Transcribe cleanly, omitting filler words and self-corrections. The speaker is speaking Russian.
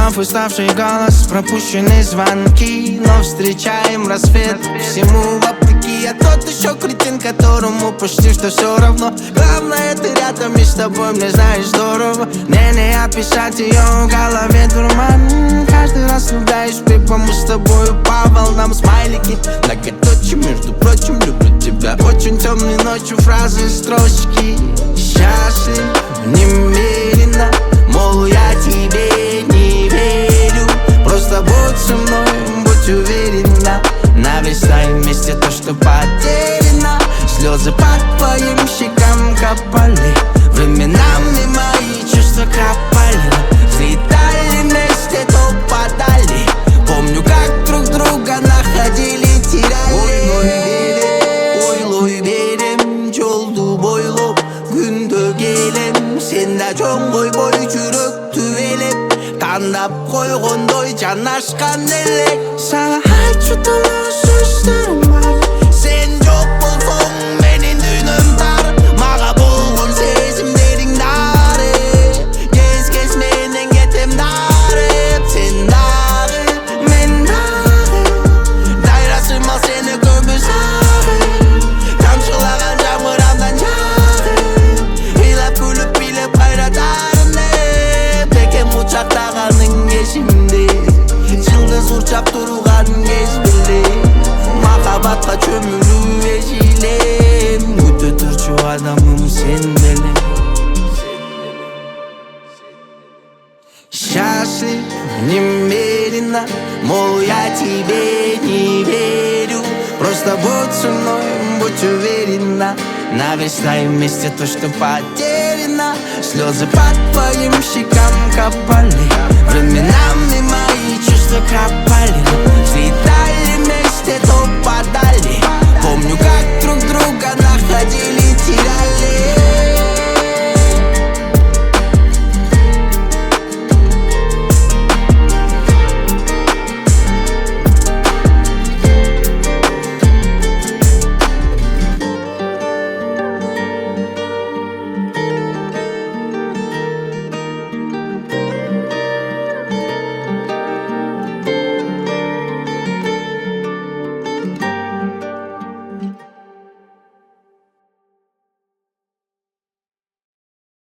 Вновь уставший голос, пропущенные звонки, но встречаем рассвет всему вопреки. Я тот еще кретин, которому почти что все равно. Главное, ты рядом и с тобой, мне знаешь, здорово. Мне не описать ее в голове дурман. Каждый раз влюбляюсь в пипа, мы с тобою по волнам. Смайлики, многоточие, между прочим, люблю тебя. Очень темной ночью фразы, строчки. Счастлив немерено, мол, я тебе не верю. Просто будь со мной, будь уверена. Наверстай вместе то, что потеряно. Слезы по твоим щекам капали. Временами мои чувства капали. Взлетали вместе, то падали. Помню, как друг друга находили, теряли. Ойлой берем жолду бойлоп, күндө келем. Сен да чоң койбой жүрөктү элеп, тандап койгондой жанашкан элек. Сага айтчу толуу сөздөрүм бар. Сен жок болсоң менин дүйнөм тар. Мага болгон сезимдериң дары. Кез менен кетем дарып. Сен дагы, мен дагы. Дайрасым ал сени көбү сагып. Тамчылаган жамыр андан жагып. Ыйлап күлүп билеп кайратарым деп. Бекем кучактаганың эсимде. Жылдыз урчап турган кез беле. Махабатка чөмүлүү эжилем. Күтө турчу адамым сен менен. Счастлив немерено, мол, я тебе не верю. Просто будь со мной, будь уверена. Наверстай вместе то, что потеряно. Слезы по твоим щекам капали. Временами мои чувства капали.